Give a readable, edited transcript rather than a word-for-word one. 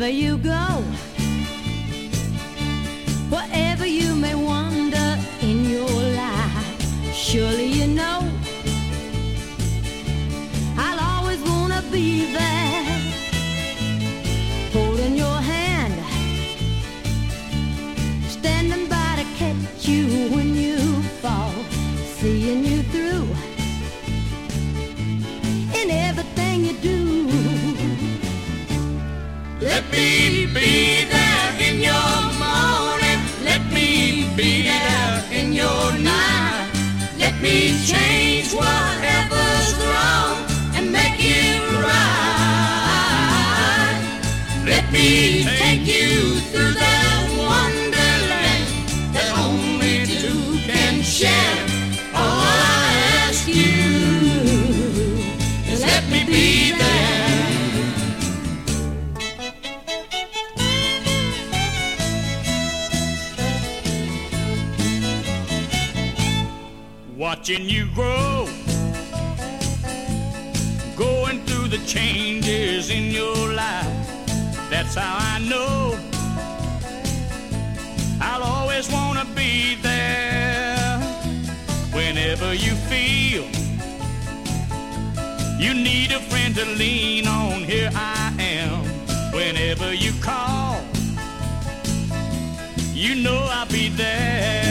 wherever you go, wherever you may wander in your life. Surely you know I'll always wanna be there, holding your hand, standing by to catch you when you fall, seeing you through in everything you do. Let me be there in your morning. Let me be there in your night. Let me change whatever's wrong and make it right. Let me take you through that wonderland that only two can share. All I ask you is let me be there. Watching you grow, going through the changes in your life. That's how I know I'll always wanna be there. Whenever you feel you need a friend to lean on, here I am. Whenever you call, you know I'll be there.